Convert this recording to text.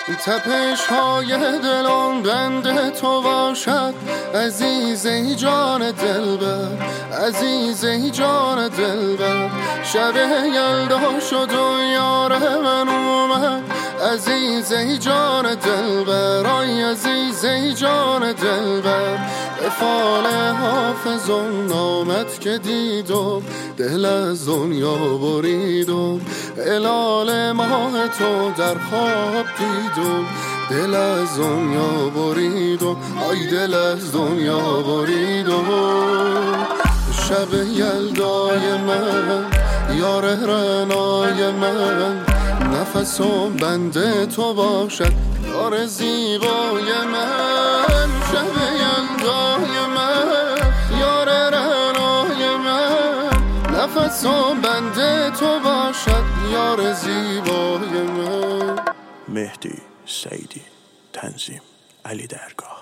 تپش های دلم بند تو باشد عزیزی جان دلبر، عزیزی جان دلبر. شب یلدا شد و یار من اومد عزیزی جان دلبر، آی عزیزی جان دلبر. به فال حافظم نامت که دیدم دل از دنیا بریدم، هلال ماه تو در خواب دیدم دل از دنیا بریدم، آی دل از دنیا بریدم. شب یلدای من یار رنای من، نفسم بند تو باشد یار زیبای من. شب یلدای من یار رنای من، نفسم بند تو باشد یار زیبای من. مهدی سیدی، تنظیم علی درگاه.